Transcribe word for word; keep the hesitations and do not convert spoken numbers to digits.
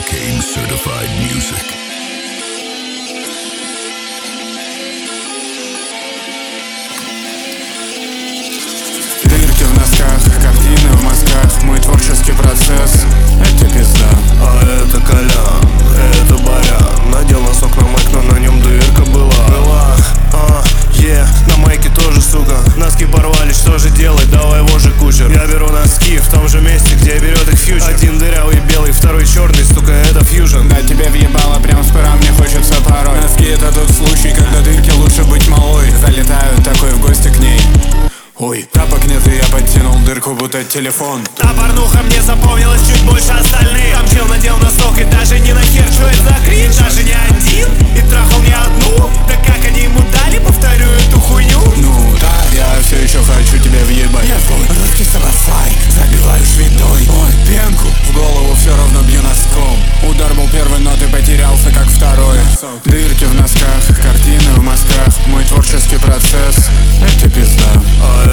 Novocaine certified music. Дырки в носках, картины в мозгах. Мой творческий процесс — это пизда. А это Колян, это Барян. Надел носок на майк, но на нем дырка была. Была, а, е, на майке тоже, сука. Носки порвались, что же делать? Давай его же кучер. Я беру носки в том же месте, где берет их фьючер. Один дырявый белый, второй черный, сука, это фьюжн. Да тебе въебало прям с пера, мне хочется порой. Носки — это тот случай, когда дырке лучше быть малой. Залетаю такой в гости к ней. Ой, тапок нет, и я подтянул дырку, будто телефон. Та порнуха мне запомнилась чуть больше остальных. Там чел надел носок и даже не нахер, что это за кринж. Даже не один, и трахал не одну. Да как они ему дали, повторю эту хуйню. Ну да, я все еще хочу тебя въебать. Я твой русский самофай, забиваю швидой. Ой, пенку в голову все равно бью носком. Удар был первый, но ты потерялся как второй. Дырки в носках, картины в мозгах. Мой творческий процесс — это пизда. А